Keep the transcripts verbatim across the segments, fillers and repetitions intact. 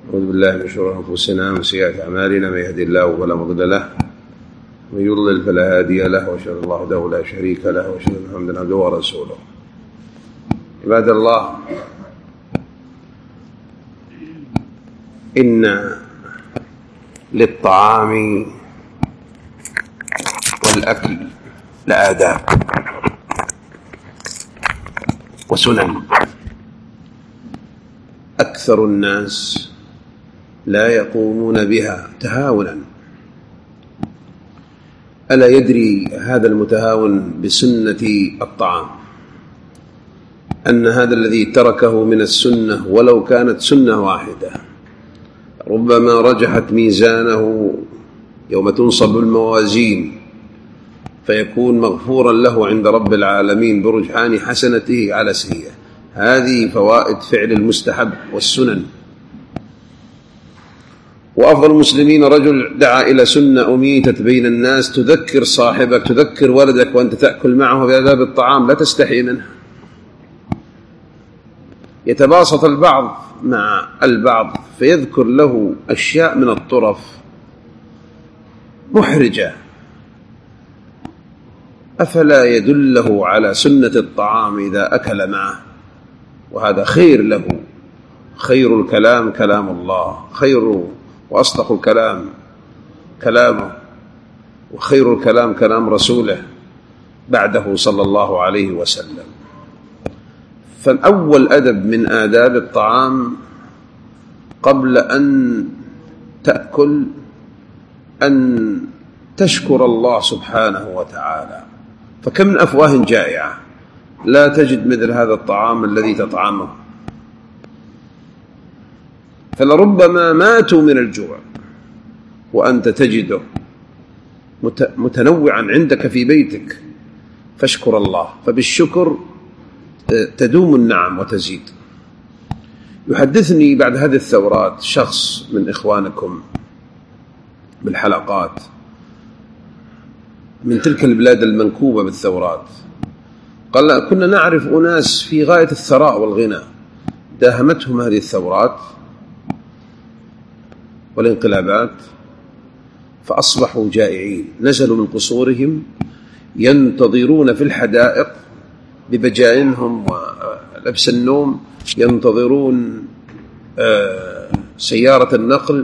أعوذ بالله من شرور أنفسنا ومن سيئات أعمالنا، من يهدي الله فلا مضل له ومن يضلل فلا هادي له، وأشهد أن الله وحده لا شريك له، وأشهد أن محمدا عبده ورسوله. عباد الله، إن للطعام والأكل لآداب وسنن أكثر الناس لا يقومون بها تهاونا. ألا يدري هذا المتهاون بسنة الطعام أن هذا الذي تركه من السنة ولو كانت سنة واحدة ربما رجحت ميزانه يوم تنصب الموازين، فيكون مغفورا له عند رب العالمين برجحان حسنته على سيئة. هذه فوائد فعل المستحب والسنن. وأفضل المسلمين رجل دعا إلى سنة أميتت بين الناس تذكر صاحبك، تذكر ولدك وأنت تأكل معه بآداب الطعام، لا تستحي منه. يتباسط البعض مع البعض فيذكر له أشياء من الطرف محرجة، أفلا يدله على سنة الطعام إذا أكل معه؟ وهذا خير له. خير الكلام كلام الله، خير وأصدق الكلام كلامه، وخير الكلام كلام رسوله بعده صلى الله عليه وسلم. فالأول أدب من آداب الطعام قبل أن تأكل أن تشكر الله سبحانه وتعالى. فكم من أفواه جائعة لا تجد مثل هذا الطعام الذي تطعمه، فلربما ماتوا من الجوع وأنت تجده متنوعا عندك في بيتك. فاشكر الله، فبالشكر تدوم النعم وتزيد. يحدثني بعد هذه الثورات شخص من إخوانكم بالحلقات من تلك البلاد المنكوبة بالثورات، قال: كنا نعرف أناس في غاية الثراء والغنى داهمتهم هذه الثورات والانقلابات فأصبحوا جائعين، نزلوا من قصورهم ينتظرون في الحدائق ببجائنهم ولبس النوم، ينتظرون سيارة النقل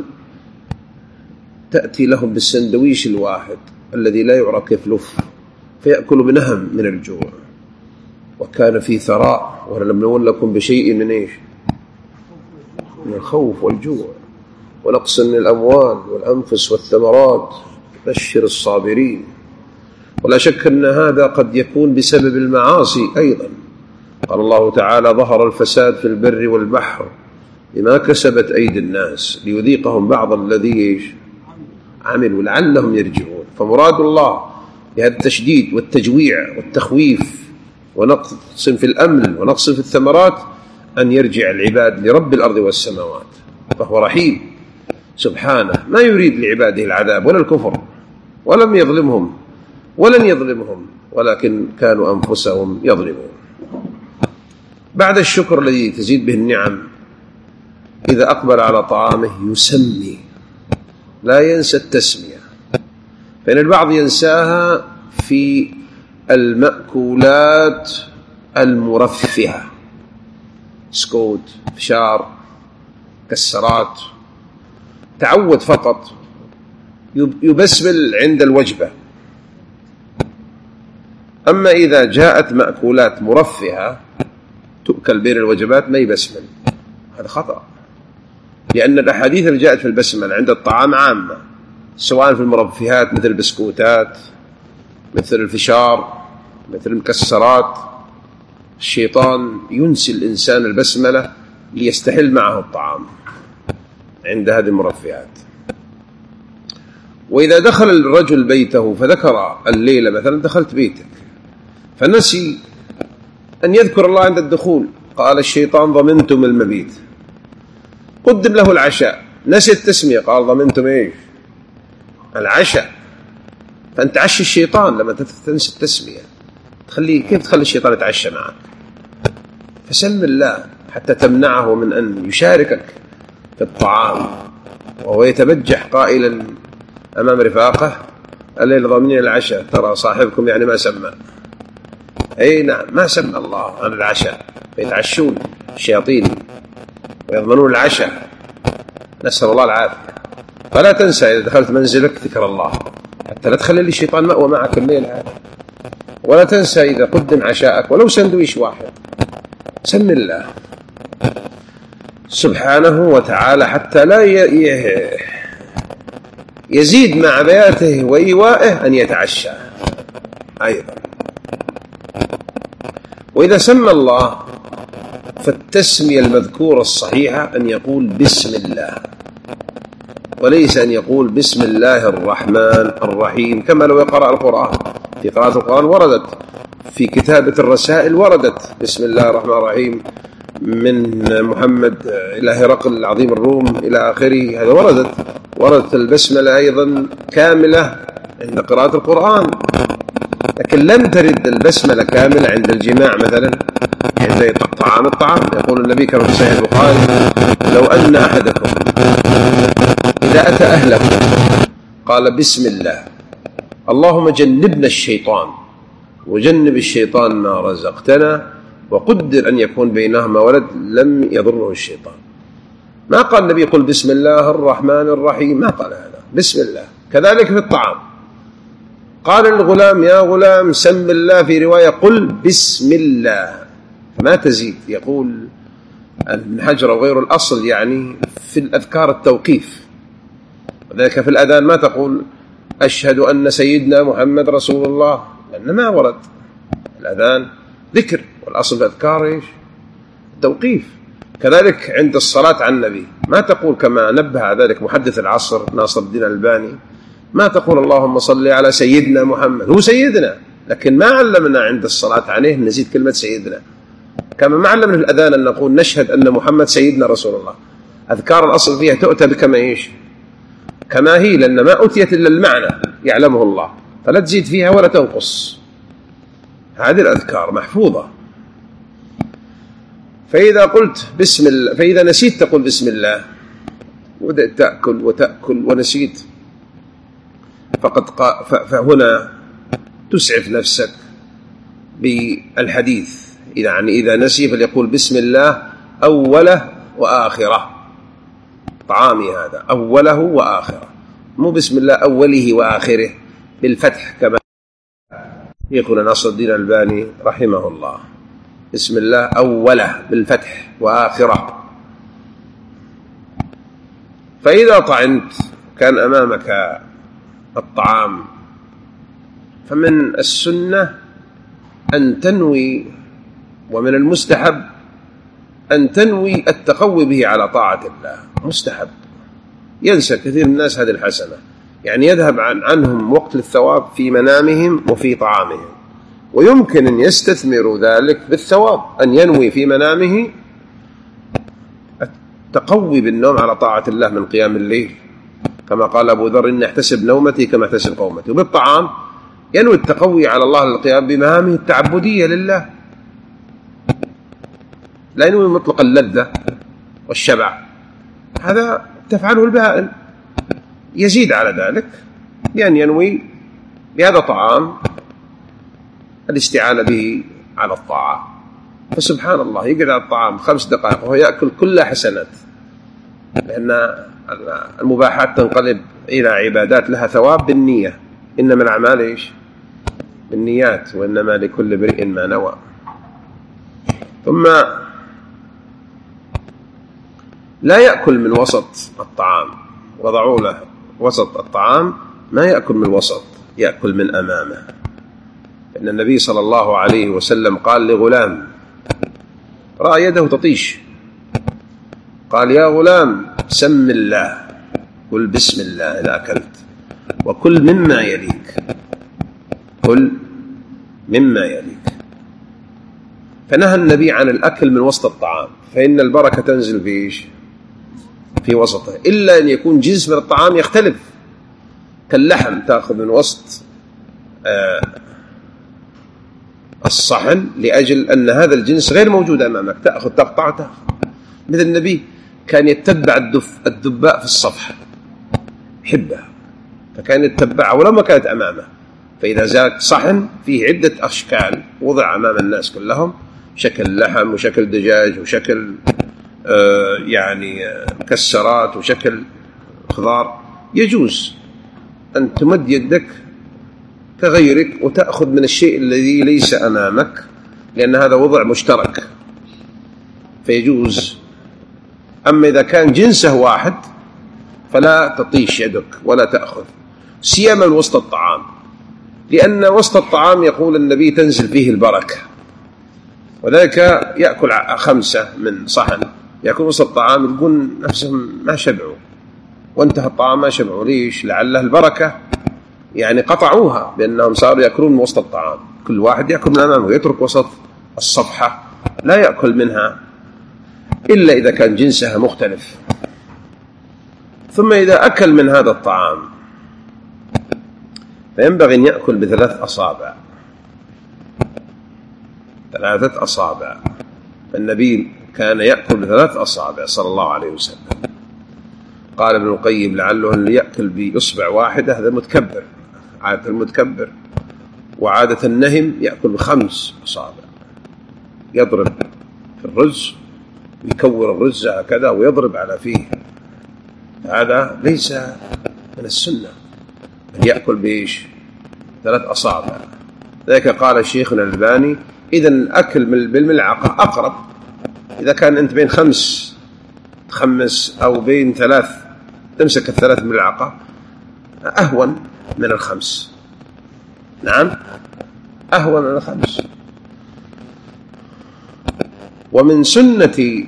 تأتي لهم بالسندويش الواحد الذي لا يعرف كيف لف، فيأكل بنهم من الجوع. وكان في ثراء، ولم نولكم بشيء من إيش؟ من الخوف والجوع ونقص من الأموال والأنفس والثمرات، بشر الصابرين. ولا شك أن هذا قد يكون بسبب المعاصي أيضا. قال الله تعالى: ظهر الفساد في البر والبحر بما كسبت أيدي الناس ليذيقهم بعض الذي عملوا لعلهم يرجعون. فمراد الله بهذا التشديد والتجويع والتخويف ونقص في الأمن ونقص في الثمرات أن يرجع العباد لرب الأرض والسماوات، فهو رحيم سبحانه، ما يريد لعباده العذاب ولا الكفر، ولم يظلمهم ولن يظلمهم، ولكن كانوا أنفسهم يظلمون. بعد الشكر الذي تزيد به النعم، إذا أقبل على طعامه يسمي، لا ينسى التسمية، فإن البعض ينساها في المأكولات المرفهة، سكوت، فشار، كسرات، تعود فقط يبسمل عند الوجبة. أما إذا جاءت مأكولات مرفهة تؤكل بين الوجبات ما يبسمل، هذا خطأ، لأن الأحاديث اللي جاءت في البسمل عند الطعام عامة، سواء في المرفهات مثل البسكوتات، مثل الفشار، مثل المكسرات. الشيطان ينسي الإنسان البسملة ليستحل معه الطعام عند هذه المرفهات. وإذا دخل الرجل بيته فذكر الليلة مثلا دخلت بيتك فنسي أن يذكر الله عند الدخول، قال الشيطان: ضمنتم المبيت. قدم له العشاء، نسي التسمية، قال: ضمنتم إيش؟ العشاء. فأنت عشي الشيطان لما تنسى التسمية، تخليه كيف تخلي الشيطان يتعشى معك؟ فسم الله حتى تمنعه من أن يشاركك في الطعام، وهو يتبجح قائلا أمام رفاقه: الليل ضامنين العشاء، ترى صاحبكم يعني ما سمى. أي نعم، ما سمى الله عن العشاء، فيتعشون الشياطين ويضمنون العشاء، نسأل الله العافية. فلا تنسى إذا دخلت منزلك ذكر الله، حتى لا تخلي الشيطان مأوى معك الليل هذا. ولا تنسى إذا قدم عشاءك ولو سندويش واحد سم الله سبحانه وتعالى، حتى لا يزيد مع بياته وإيوائه أن يتعشى أيضا. وإذا سمى الله فالتسمية المذكورة الصحيحة أن يقول بسم الله، وليس أن يقول بسم الله الرحمن الرحيم، كما لو يقرأ القرآن. في قراءة القرآن وردت، في كتابة الرسائل وردت بسم الله الرحمن الرحيم من محمد إلى هرقل العظيم الروم إلى آخره، هذا وردت. وردت البسملة أيضا كاملة عند قراءة القرآن، لكن لم ترد البسملة كاملة عند الجماع مثلا، عند طعام الطعام. يقول النبي كما في صحيح البخاري: لو أن أحدكم إذا أتى أهله قال بسم الله اللهم جنبنا الشيطان وجنب الشيطان ما رزقتنا، وقدر أن يكون بينهما ولد، لم يضره الشيطان. ما قال النبي قل بسم الله الرحمن الرحيم، ما قال هذا، بسم الله. كذلك في الطعام، قال الغلام يا غلام سم الله، في رواية قل بسم الله، ما تزيد. يقول ابن حجر وغير الأصل يعني في الأذكار التوقيف، وذلك في الأذان ما تقول أشهد أن سيدنا محمد رسول الله، لأن ما ورد. الأذان ذكر، والأصل في الأذكار إيش؟ التوقيف. كذلك عند الصلاة على النبي ما تقول كما نبه ذلك محدث العصر ناصر الدين الألباني، ما تقول اللهم صل على سيدنا محمد، هو سيدنا، لكن ما علمنا عند الصلاة عليه نزيد كلمة سيدنا، كما ما علمنا في الأذان أن نقول نشهد أن محمد سيدنا رسول الله. أذكار الأصل فيها تؤتى بكما إيش؟ كما هي، لأن ما أتيت إلا المعنى يعلمه الله، فلا تزيد فيها ولا تنقص. هذه الأذكار محفوظة. فإذا قلت بسم الله، فإذا نسيت تقول بسم الله وبدأت تأكل وتأكل ونسيت، فقد قا فهنا تسعف نفسك بالحديث. يعني إذا نسي فليقول بسم الله أوله وآخره، طعامي هذا أوله وآخره، مو بسم الله أوله وآخره بالفتح كما شيخنا ناصر الدين الألباني رحمه الله. بسم الله أوله بالفتح وآخره. فإذا طعنت كان أمامك الطعام، فمن السنة أن تنوي، ومن المستحب أن تنوي التقوي به على طاعة الله، مستحب. ينسى كثير من الناس هذه الحسنة، يعني يذهب عن عنهم وقت الثواب في منامهم وفي طعامهم، ويمكن أن يستثمروا ذلك بالثواب، أن ينوي في منامه التقوي بالنوم على طاعة الله من قيام الليل، كما قال أبو ذر إن احتسب نومتي كما احتسب قومتي. وبالطعام ينوي التقوي على الله للقيام بمهامه التعبدية لله، لا ينوي مطلق اللذة والشبع، هذا تفعله البهائم. يزيد على ذلك بأن ينوي بهذا الطعام الاستعانة به على الطاعة. فسبحان الله يقعد على الطعام خمس دقائق وهو يأكل كل حسنات، لأن المباحات تنقلب إلى عبادات لها ثواب بالنية، إنما الأعمال إيش؟ بالنيات، وإنما لكل امرئ ما نوى. ثم لا يأكل من وسط الطعام، وضعوا له وسط الطعام، ما يأكل من الوسط، يأكل من أمامه. إن النبي صلى الله عليه وسلم قال لغلام رأى يده تطيش، قال يا غلام سم الله، قل بسم الله إذا أكلت، وكل مما يليك، كل مما يليك. فنهى النبي عن الأكل من وسط الطعام، فإن البركة تنزل في إيش؟ في وسطه، إلا أن يكون جنس من الطعام يختلف، كاللحم تأخذ من وسط آه الصحن لأجل أن هذا الجنس غير موجود أمامك، تأخذ تقطع تأخذ. مثل النبي كان يتبع الدف الدباء في الصفحة يحبها، فكان يتبعها ولو ما كانت أمامه. فإذا زاد صحن فيه عدة أشكال وضع أمام الناس كلهم، شكل لحم وشكل دجاج وشكل آه يعني آه مكسرات وشكل خضار، يجوز أن تمد يدك كغيرك وتأخذ من الشيء الذي ليس أمامك، لأن هذا وضع مشترك فيجوز. أما إذا كان جنسه واحد فلا تطيش يدك ولا تأخذ، سيما وسط الطعام، لأن وسط الطعام يقول النبي تنزل فيه البركة، وذلك يأكل خمسة من صحن، يأكل وسط الطعام يقول نفسهم ما شبعوا وانتهى الطعام ما شبعوا. ليش؟ لعله البركة يعني قطعوها بأنهم صاروا يأكلون من وسط الطعام، كل واحد يأكل من أمامه ويترك وسط الصفحة لا يأكل منها إلا إذا كان جنسها مختلف. ثم إذا أكل من هذا الطعام فينبغي أن يأكل بثلاث أصابع، ثلاثة أصابع. النبي كان يأكل بثلاث أصابع صلى الله عليه وسلم. قال ابن القيم لعله اللي يأكل بإصبع واحدة هذا متكبر، عادة المتكبر، وعادة النهم يأكل بخمس أصابع، يضرب في الرز ويكور الرز هكذا ويضرب على فيه، هذا ليس من السنة، بل يأكل بإيش؟ ثلاث أصابع. ذلك قال شيخنا الألباني إذا الأكل بالملعقة أقرب، إذا كان أنت بين خمس تخمس أو بين ثلاث تمسك الثلاث ملعقة أهون من الخمس. نعم أهون من الخمس. ومن سنة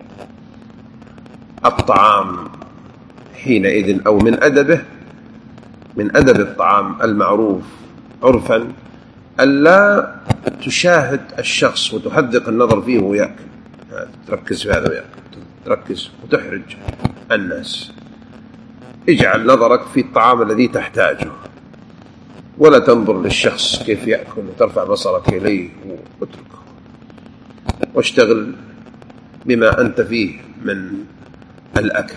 الطعام حينئذ أو من أدبه، من أدب الطعام المعروف عرفا ألا تشاهد الشخص وتحدق النظر فيه ويأكل، تركز في هذا ويأكل، تركز وتحرج الناس. اجعل نظرك في الطعام الذي تحتاجه ولا تنظر للشخص كيف يأكل وترفع بصرك إليه، واتركه واشتغل بما أنت فيه من الأكل.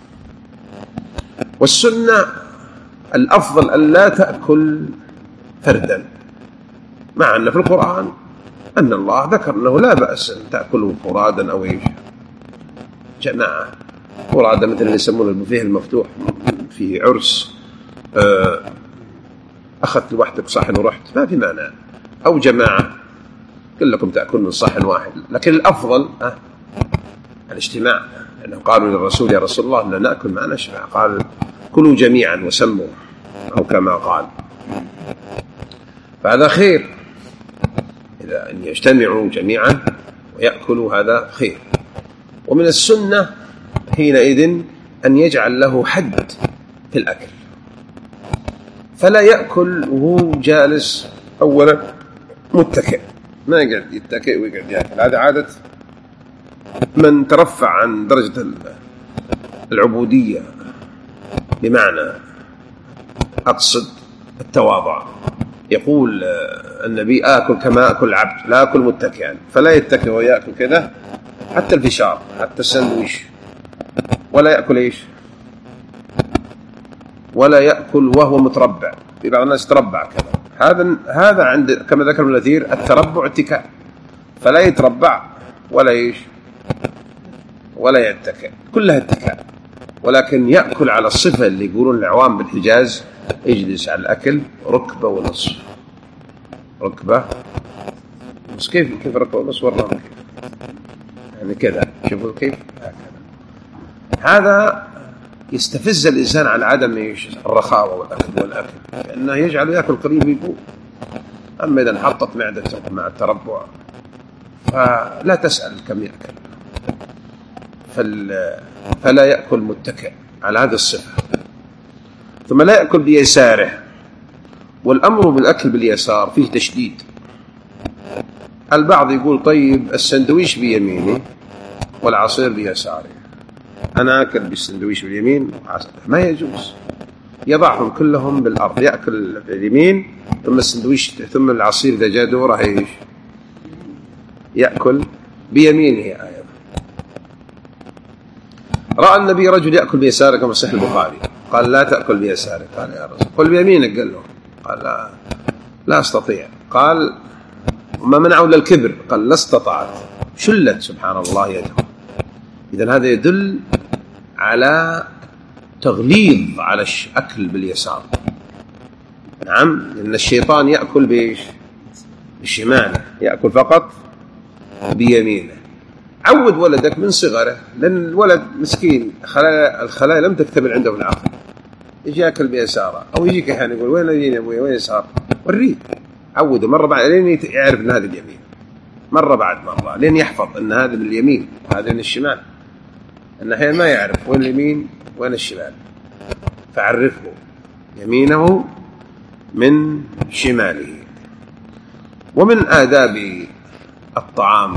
والسنة الأفضل أن لا تأكل فردا، مع أن في القرآن أن الله ذكر أنه لا بأس أن تأكله فرادا أو إيش جماعة، فرادا مثل اللي يسمونه البوفيه المفتوح في عرس، أخذت لوحدك صحن ورحت ما في مانع، أو جماعة كلكم تأكلون من صحن واحد. لكن الأفضل أه الاجتماع، لأنه قالوا للرسول يا رسول الله أننا نأكل ما نشبع، قال كلوا جميعا وسموا، أو كما قال. فهذا خير، إذا أن يجتمعوا جميعا ويأكلوا هذا خير. ومن السنة حينئذ أن يجعل له حد في الأكل، فلا يأكل وهو جالس أولا متكئ، ما يقعد يتكئ ويقعد يأكل، هذا عادة من ترفع عن درجة العبودية، بمعنى أقصد التواضع. يقول النبي آكل كما أكل العبد لا أكل متكئا، فلا يتكئ ويأكل كذا، حتى الفشار حتى السندويش، ولا يأكل إيش، ولا يأكل وهو متربع. في بعض الناس تربع كذا، هذا هذا عند كما ذكر ابن الأثير التربع اتكاء، فلا يتربع ولا إيش ولا يتكئ، كلها اتكاء. ولكن يأكل على الصفة اللي يقولون العوام بالحجاز يجلس على الأكل ركبة ونصف، ركبة بس كيف كيف ركبة ونصف والله يعني كذا، شوفوا كيف هكذا. هذا يستفز الإنسان عن عدم إيش الرخاوة والأكل والأكل، لأنه يجعل يأكل قريب يقول. أما إذا انحطت معدته مع التربع فلا تسأل كم يأكل، فلا يأكل متكئ على هذه الصفة. ثم لا يأكل بيساره، والأمر بالأكل باليسار فيه تشديد. البعض يقول طيب السندويش بيميني والعصير بيساري، أنا أكل بالسندويش باليمين، ما يجوز، يضعهم كلهم بالأرض، يأكل باليمين ثم السندويش ثم العصير إذا جاء دوره إيش يأكل بيمينه أيضا. رأى النبي رجل يأكل بيساره كما صحيح البخاري، قال لا تأكل بيسارك. قال يا رسول قل بيمينك. قال له قال لا, لا أستطيع. قال وما منعه إلا الكبر. قال لا استطعت. شلت سبحان الله يده. إذن هذا يدل على تغليظ على الأكل باليسار. نعم، لأن الشيطان يأكل بإيش؟ بالشمال، يأكل فقط بيمينه. عود ولدك من صغره، لأن الولد مسكين خلايا الخلايا لم تكتمل عنده في العقل، يجي يأكل بيساره، أو يجيك أحيانا يقول وين اليمين يا أبوي وين يسار، وريه عوده مرة بعد لين يعرف أن هذا اليمين، مرة بعد مرة لين يحفظ أن هذا من اليمين وهذا من الشمال. أن أحيانا ما يعرف وين اليمين وين الشمال، فعرفه يمينه من شماله. ومن آداب الطعام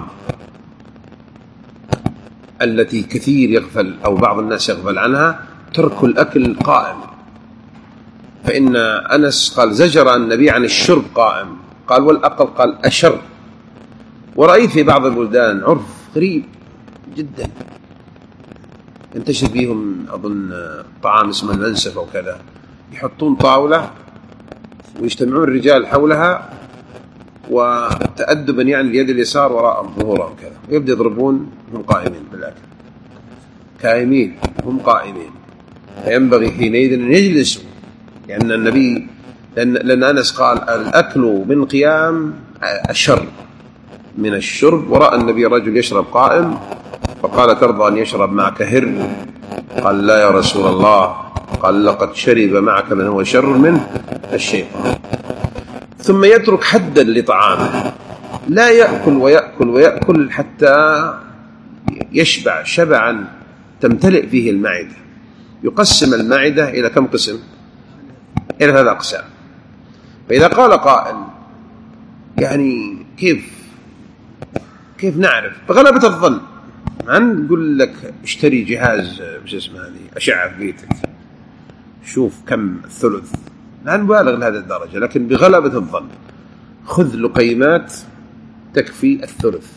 التي كثير يغفل أو بعض الناس يغفل عنها ترك الأكل قائم. فإن أنس قال زجر النبي عن الشرب قائم، قال والأقل قال أشر. ورأيت في بعض البلدان عرف غريب جدا ينتشر فيهم أظن طعام اسمه المنسف أو كذا، يحطون طاولة ويجتمعون الرجال حولها وتأدبا يعني اليد اليسار وراء ظهورهم كذا، ويبدأ يضربون هم قائمين بالأكل، كائمين هم قائمين. فينبغي حينئذ أن يجلسوا، لأن يعني النبي لأن, لأن أنس قال الأكل من قيام أشر من الشرب. ورأى النبي رجل يشرب قائم فقال ترضى أن يشرب معك هر؟ قال لا يا رسول الله. قال لقد شرب معك من هو شر منه الشيطان. ثم يترك حدا لطعامه، لا يأكل ويأكل ويأكل حتى يشبع شبعا تمتلئ فيه المعدة. يقسم المعدة إلى كم قسم؟ إلى ثلاث أقسام. فإذا قال قائل يعني كيف كيف نعرف؟ بغلبة الظن. ما نقول لك اشتري جهاز مش اسمه هذه أشعة في بيتك شوف كم الثلث، لا نبالغ لهذه الدرجة، لكن بغلبة الظن خذ لقيمات تكفي الثلث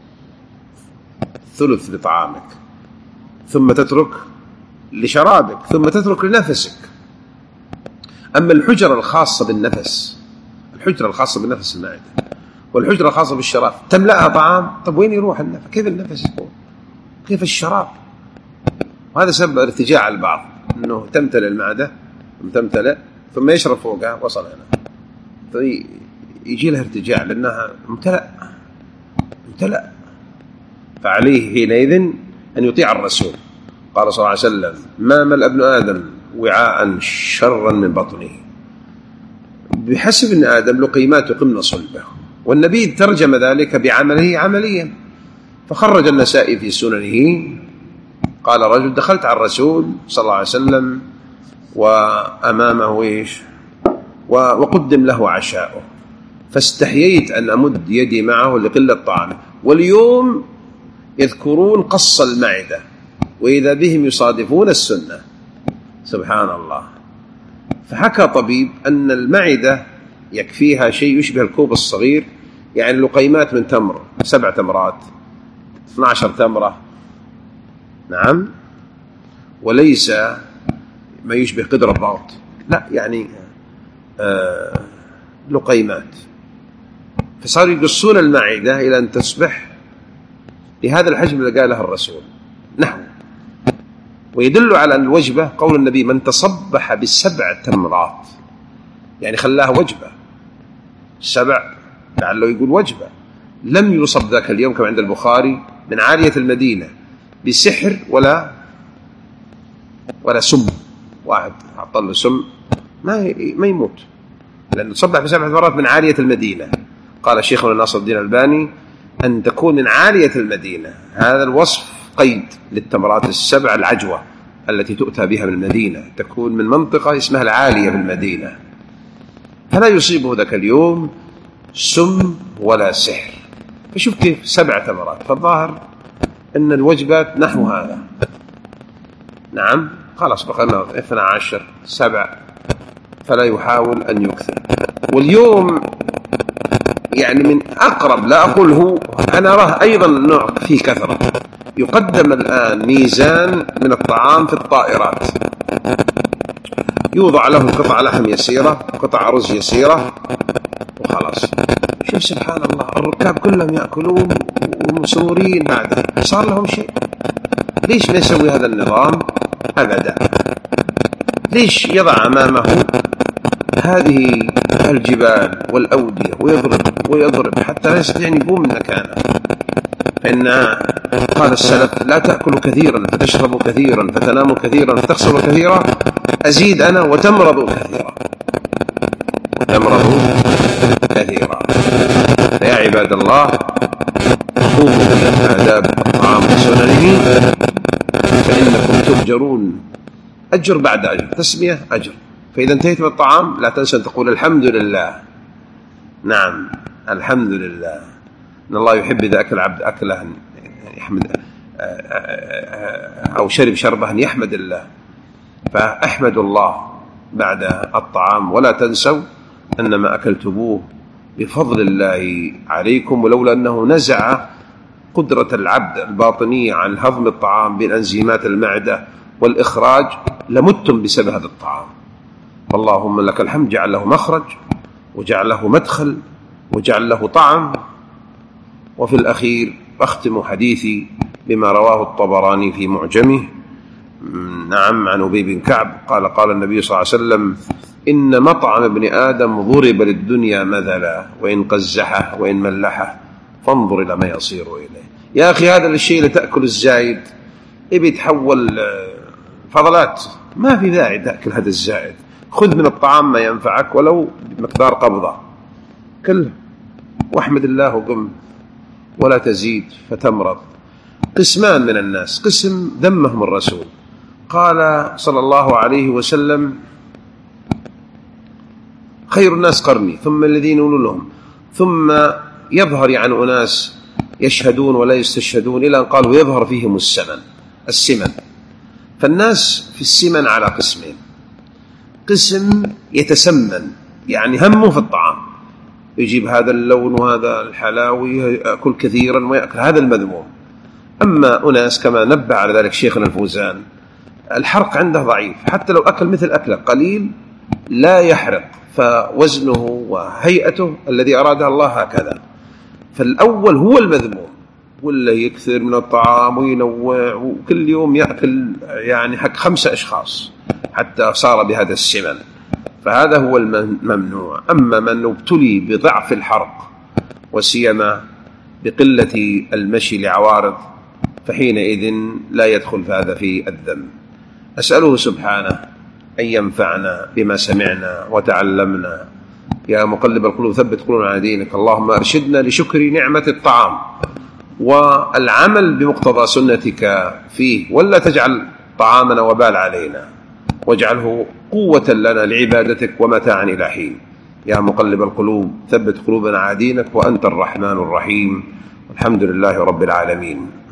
ثلث لطعامك، ثم تترك لشرابك، ثم تترك لنفسك. أما الحجرة الخاصة بالنفس، الحجرة الخاصة بالنفس المعدة، والحجرة الخاصة بالشراب تملأها طعام، طب وين يروح النفس؟ كيف النفس يكون؟ كيف الشراب؟ وهذا سبب ارتجاع البعض، أنه تمتلئ المعدة ثم تمتلئ ثم يشرب فوقها وصل هنا، فيجي لها ارتجاع لأنها امتلأ امتلأ. فعليه حينئذ أن يطيع الرسول. قال صلى الله عليه وسلم ما ملأ ابن آدم وعاء شرا من بطنه، بحسب ابن آدم لقيمات يقمن صلبه. والنبي ترجم ذلك بعمله عمليا، فخرج النسائي في سننه قال رجل دخلت على الرسول صلى الله عليه وسلم وأمامه إيش وقدم له عشاؤه، فاستحييت أن أمد يدي معه لقلة طعامه. واليوم يذكرون قص المعدة وإذا بهم يصادفون السنة، سبحان الله. فحكى طبيب أن المعدة يكفيها شيء يشبه الكوب الصغير، يعني لقيمات من تمر، سبع تمرات، اثنى عشر تمرة، نعم، وليس ما يشبه قدر الضغط، لا يعني آه لقيمات. فصاروا يقصون المعدة إلى أن تصبح لهذا الحجم اللي قاله الرسول نحو. ويدل على أن الوجبة قول النبي من تصبح بسبع تمرات، يعني خلاها وجبة سبع، لعله يقول وجبة. لم يصب ذاك اليوم كما عند البخاري من عالية المدينة بسحر ولا ولا سم، واحد حط له سم ما ما يموت، لأنه تصبح بسبع تمرات من عالية المدينة. قال شيخنا ناصر الدين الألباني أن تكون من عالية المدينة، هذا الوصف قيد للتمرات السبع العجوة التي تؤتى بها من المدينة، تكون من منطقة اسمها العالية بالمدينة، فلا يصيبه ذاك اليوم سم ولا سحر. فشوف كيف سبع تمرات، فالظاهر أن الوجبات نحو هذا، نعم خلاص بقينا اثنى عشر سبع، فلا يحاول أن يكثر. واليوم يعني من أقرب، لا أقول هو، أنا أراه أيضا نوع فيه كثرة. يقدم الآن ميزان من الطعام في الطائرات، يوضع له قطع لحم يسيرة، قطع رز يسيرة، وخلاص. شوف سبحان الله، الركاب كلهم يأكلون ومسرورين بعده، صار لهم شيء. ليش ما يسوي هذا النظام أبدا؟ ليش يضع أمامه هذه الجبال والأودية ويضرب ويضرب حتى لا يستطيع أن يقوم من مكانه؟ فإن قال السلف: لا تأكلوا كثيرا فتشربوا كثيرا فتناموا كثيرا فتخسروا كثيرا، أزيد أنا وتمرضوا كثيرا وتمرضوا كثيرا. فيا عباد الله، قوموا إلى آداب الطعام وسننه، فإنكم تؤجرون أجر بعد أجر، تسمية أجر. فإذا انتهيت من الطعام لا تنسى أن تقول الحمد لله. نعم، الحمد لله، إن الله يحب إذا أكل عبد أكله يحمد، أو شرب شربه أن يحمد الله. فأحمد الله بعد الطعام، ولا تنسوا أن ما أكلتموه بفضل الله عليكم، ولولا أنه نزع قدرة العبد الباطنية عن هضم الطعام بأنزيمات المعدة والإخراج لمتم بسبب هذا الطعام. اللهم لك الحمد، جعل له مخرج وجعل له مدخل وجعل له طعم. وفي الأخير أختم حديثي بما رواه الطبراني في معجمه، نعم، عن أبي بن كعب قال: قال النبي صلى الله عليه وسلم: إن مطعم ابن آدم ضرب للدنيا مثلا، وإن قزحه وإن ملحه فانظر إلى ما يصير إليه. يا أخي، هذا الشيء اللي تأكل الزايد يبي يتحول فضلات، ما في داعي تأكل هذا الزائد. خذ من الطعام ما ينفعك ولو بمقدار قبضة، كله واحمد الله وقم، ولا تزيد فتمرض. قسمان من الناس: قسم ذمهم الرسول، قال صلى الله عليه وسلم: خير الناس قرني ثم الذين يلونهم، ثم يظهر عن أناس يشهدون ولا يستشهدون، إلى أن قالوا يظهر فيهم السمن السمن فالناس في السمن على قسمين: قسم يتسمن، يعني همه في الطعام، يجيب هذا اللون وهذا الحلاوي، يأكل كثيرا ويأكل، هذا المذموم. أما أناس كما نبه على ذلك شيخنا الفوزان، الحرق عنده ضعيف، حتى لو أكل مثل أكله قليل لا يحرق، فوزنه وهيئته الذي أرادها الله هكذا. فالأول هو المذموم، ولا يكثر من الطعام وينوع وكل يوم يأكل يعني حق خمسة أشخاص حتى صار بهذا السمن، فهذا هو الممنوع. أما من ابتلي بضعف الحرق وسيما بقلة المشي لعوارض، فحينئذ لا يدخل هذا في الذم. أسأله سبحانه أن ينفعنا بما سمعنا وتعلمنا. يا مقلب القلوب ثبت قلوبنا على دينك. اللهم أرشدنا لشكر نعمة الطعام والعمل بمقتضى سنتك فيه، ولا تجعل طعامنا وبال علينا، واجعله قوة لنا لعبادتك ومتاعا إلى حين. يا مقلب القلوب ثبت قلوبنا على دينك، وأنت الرحمن الرحيم. الحمد لله رب العالمين.